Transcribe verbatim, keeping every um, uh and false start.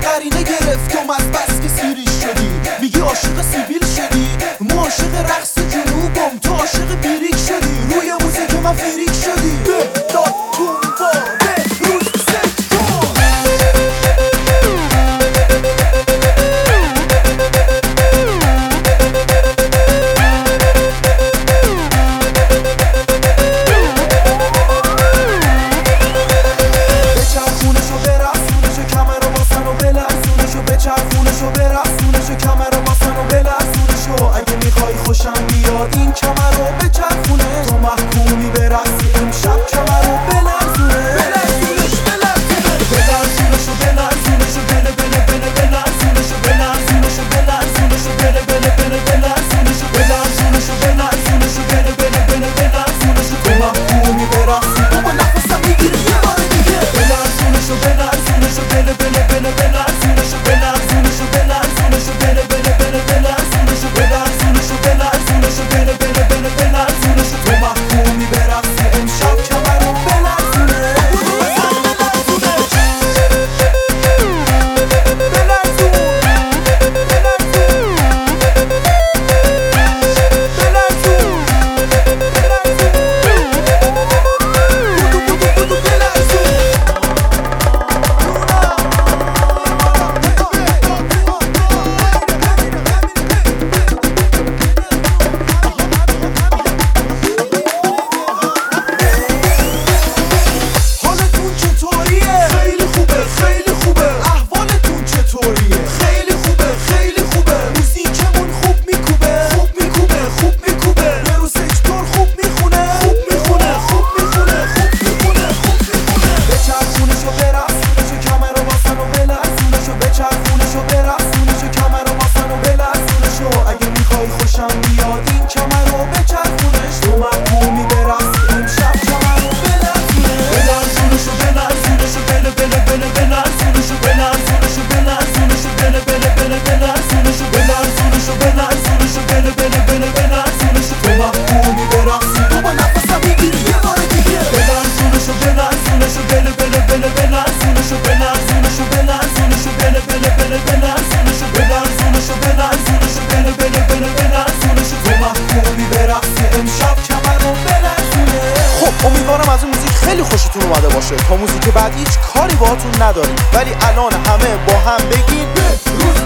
قرینه گرفتم از بس که سیریش شدی. میگی عاشق سیبیل شدی، ما عاشق رقص جنوبم، تو عاشق بیریک شدی. روی موزیک من فریک شدی. داد تنباده روز سکتون بچرخونشو برسونشو کمر رو باسن و بلرزونشو بچرخونشو برسونشو کمر رو باسن و بلرزونشو. اگه میخوای خوشم بیاد این کمر رو بچرخونه، تو محکومی برسی امشب کمر رو بلرزونه. بلرزونش بلرزونه بلرزونشو بلرزونشو بله بله بله بلرزونشو بلرزونشو بلرزونشو بله بله بله بلرزونشو بلرزونشو بلرزونشو بله بله بله بلرزونشو. تو محکومی برسی بابا نفسم میگیره یه بار دیگه. بلرزونشو بلرزونشو بله بله بله بلرزونشو بلرزونشو بلرزونشو بله بله بله بلرزونشو بلرزونشو بلرزونشو بله بله بله بلرزونشو. تو محکومی برسی امشب کمر رو بلرزونه. حالتون چطوریه؟ خیلی خوبه خیلی خوبه. احوالتون چطوریه؟ خیلی خوبه خیلی خوبه. موزیکمون خوب میکوبه خوب میکوبه خوب میکوبه. برو سکتور خوب میخونه خوب میخونه خوب میخونه خوب میخونه خوب میخونه. بچرخونشو برسونشو کمر رو باسن و بلرزونشو بچرخونشو برسونشو کمر رو باسن و بلرزونشو. اگه میخوای خوشم بیاد این کمر رو بچرخونش، تو محکومی برسی امشب کمر رو بلرزونه. بلرزونشو بلرزونشو بله بله بله بلرزونشو بلرزونشو بلرزونشو بله بله بله بلرزونشو بلرزونشو بلرزونشو بله بله بله بلرزونشو. تو محکومی برسی بابا نفسم میگیره یه بار دیگه. بلرزونشو بلرزونشو بله بله بله بلرزونشو بلرزونشو بلرزونشو بله بله بله بلرزونشو بلرزونشو بلرزونشو بله بله بله بلرزونشو. تو محکومی برسی امشب کمر رو بلرزونه. خب امیدوارم از اون موزیک خیلی خوشتون اومده باشه. تا موزیک بعد هیچ کاری باهاتون نداریم، ولی الان همه با هم بگین روز